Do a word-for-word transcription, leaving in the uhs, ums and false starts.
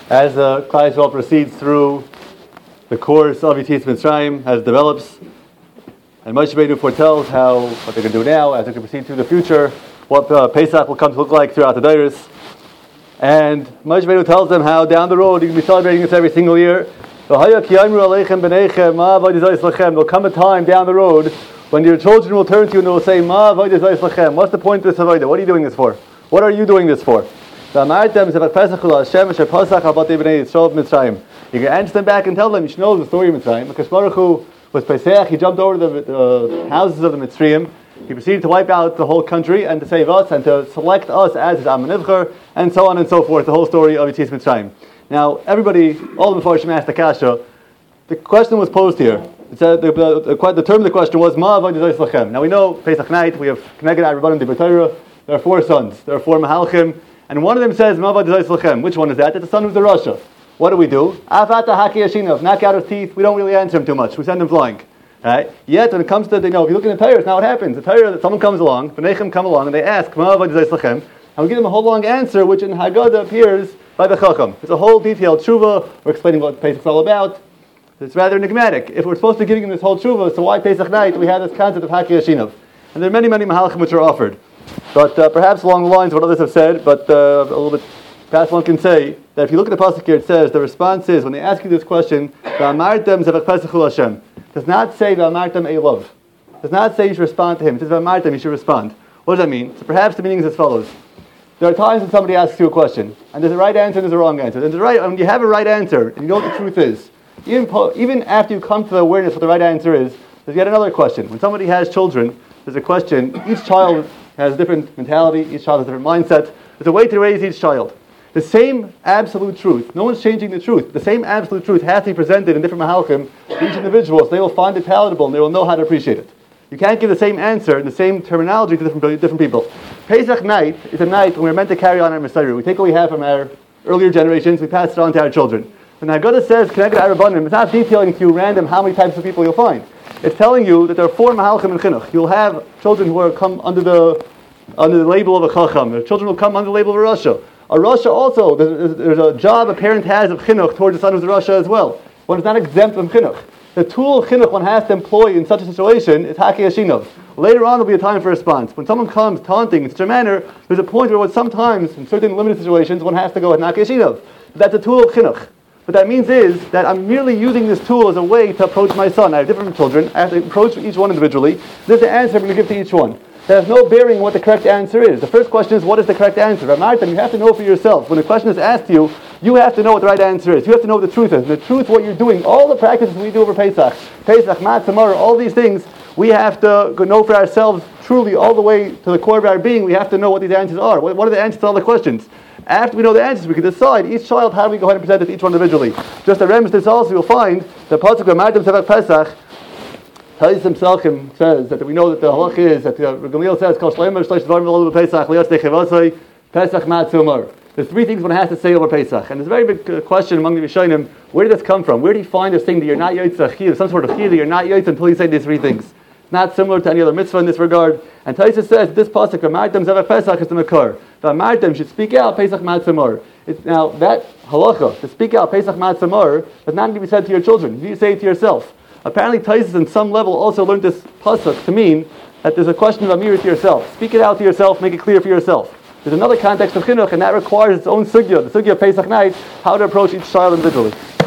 As uh, Klal Yisrael proceeds through the course of Yetzias Mitzrayim, as it develops, and Moshe Rabbeinu foretells how what they're going to do now, as they can proceed through the future, what uh, Pesach will come to look like throughout the Deiros. And Moshe Rabbeinu tells them how down the road, you can be celebrating this every single year. There'll come a time down the road when your children will turn to you and they will say, Ma avodah zayis lachem. What's the point of this avodah? What are you doing this for? What are you doing this for? You can answer them back and tell them, you should know the story of Mitzrayim. Because Baruch Hu was Pesach, he jumped over the, the houses of the Mitzrayim. He proceeded to wipe out the whole country and to save us and to select us as his Am Nivcher, and so on and so forth, the whole story of Yetzias Mitzrayim. Now, everybody, all the Mefarshim asked the Kasha. The question was posed here. It said, the, the, the, the term of the question was, Ma avodah zayis lachem. Now we know, Pesach night, we have Keneged Rabbanan Divrei Torah. There are four sons. There are four Mahalchim. And one of them says, Ma avodah zayis lachem. Which one is that? It's the son who's the Rasha. What do we do? Afata haki yashinav. Knock out his teeth. We don't really answer him too much. We send him flying. Right? Yet, when it comes to, you know, if you look in the Torah, it's not what happens. The Torah, that someone comes along, B'nechem come along, and they ask, Ma avodah zayis lachem. And we give them a whole long answer, which in Haggadah appears by the Chacham. It's a whole detailed tshuva. We're explaining what Pesach is all about. It's rather enigmatic. If we're supposed to be giving them this whole tshuva, so why Pesach night we have this concept of Haki Yashinav? And there are many, many Mahalchim which are offered. But uh, perhaps along the lines of what others have said, but uh, a little bit past one can say, that if you look at the pasuk here, it says, the response is, when they ask you this question, V'amartem zevach Pesachul Hashem, does not say V'amartem Eilav. Does not say you should respond to him. It says V'amartem, you should respond. What does that mean? So perhaps the meaning is as follows. There are times when somebody asks you a question, and there's a right answer and there's a wrong answer. And there's a right, when you have a right answer, and you know what the truth is, even, po- even after you come to the awareness what the right answer is, there's yet another question. When somebody has children, there's a question. Each child has a different mentality, each child has a different mindset. There's a way to raise each child. The same absolute truth, no one's changing the truth, the same absolute truth has to be presented in different mahalchim to each individual, so they will find it palatable and they will know how to appreciate it. You can't give the same answer and the same terminology to different, different people. Pesach night is a night when we're meant to carry on our Messiah. We take what we have from our earlier generations, we pass it on to our children. When Haggadah says, Keneged Rabbanan, it's not detailing to you random how many types of people you'll find. It's telling you that there are four Mahalchim in Chinuch. You'll have children who are come under the under the label of a Chacham. Their children will come under the label of a Rasha. A Rasha also, there's, there's a job a parent has of Chinuch towards the son who's a Rasha as well. One is not exempt from Chinuch. The tool of Chinuch one has to employ in such a situation is Haki Yashinav. Later on, there'll be a time for response. When someone comes taunting in such a manner, there's a point where sometimes, in certain limited situations, one has to go with Haki Yashinav. That's a tool of Chinuch. What that means is that I'm merely using this tool as a way to approach my son. I have different children. I have to approach each one individually. This is the answer I'm going to give to each one. That has no bearing on what the correct answer is. The first question is, what is the correct answer? Ramartam, you have to know for yourself. When a question is asked to you, you have to know what the right answer is. You have to know what the truth is. And the truth, what you're doing, all the practices we do over Pesach, Pesach, Matzah, Maror, all these things, we have to know for ourselves truly all the way to the core of our being. We have to know what these answers are. What, what are the answers to all the questions? After we know the answers, we can decide each child how do we go ahead and present it to each one individually. Just a rems this also, you'll find the pasuk of Martam Sevach Pesach. Taisem Selchim says that we know that the halach is that uh, Gamliel says Kol Shleimer Shleish Dvarim V'Lo Pesach Lios Techevosei Pesach Matzah Mar. There's three things one has to say over Pesach, and there's a very big uh, question among the Rishonim. Where did this come from? Where do you find this thing that you're not yotzah chiyuv, some sort of chiyuv that you're not yotzah until you say these three things? Not similar to any other mitzvah in this regard. And Taisa says this pasuk Martam Sevach Pesach is the makar. The Martam should speak out Pesach Matzah Mar. Now that halacha to speak out Pesach Matzah Mar does not need to be said to your children. You say it to yourself. Apparently, Taisus in some level also learned this pasuk to mean that there's a question of amir to yourself. Speak it out to yourself, make it clear for yourself. There's another context of chinuch, and that requires its own sugya, the sugya of Pesach night, how to approach each child individually.